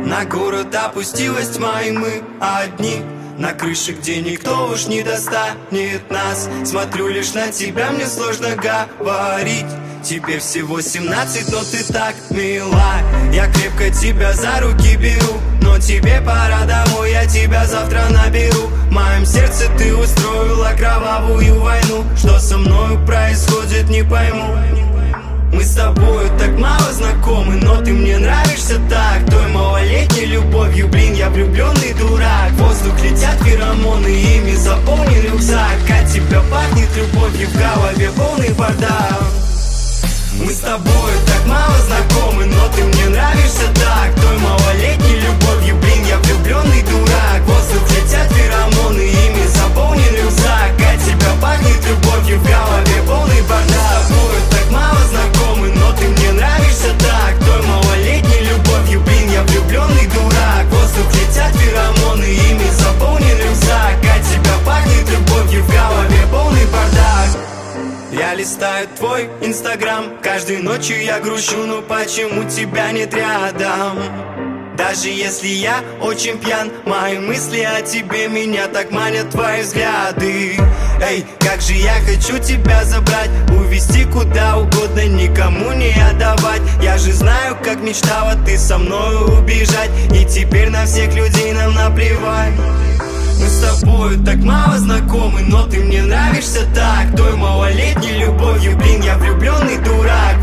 На город опустилась тьма, и мы одни на крыше, где никто уж не достанет нас. Смотрю лишь на тебя, мне сложно говорить. Тебе всего 17, но ты так мила. Я крепко тебя за руки беру, но тебе пора домой, я тебя завтра наберу. В моем сердце ты устроила кровавую войну. Что со мною происходит, не пойму. Мы с тобою так мало знакомы, но ты мне нравишься так. Той малолетней любовью, блин, я влюбленный дурак. В воздух летят феромоны, ими заполнен рюкзак. От тебя пахнет любовью, в голове полный бардак. Мы с тобою так мало знакомы, но ты мне нравишься так. Той малолетней любовью, блин, я влюбленный дурак. В воздух летят феромоны, ими заполнен рюкзак. От тебя пахнет любовью, в голове полный бардак. С тобой так мало знакомы, но ты мне нравишься так. Той малолетней любовью, блин, я влюбленный дурак. В воздух летят феромоны, ими заполнен рюкзак. От тебя пахнет любовью, в голове полный бардак. Я листаю твой инстаграм, каждой ночью я грущу, но почему тебя нет рядом? Даже если я очень пьян, мои мысли о тебе меня так манят твои взгляды. Эй, как же я хочу тебя забрать, увезти куда угодно, никому не отдавать. Я же знаю, как мечтала ты со мною убежать, и теперь на всех людей нам наплевать. Мы с тобою так мало знакомы, но ты мне нравишься так. Той малолетней любовью, блин, я влюбленный дурак.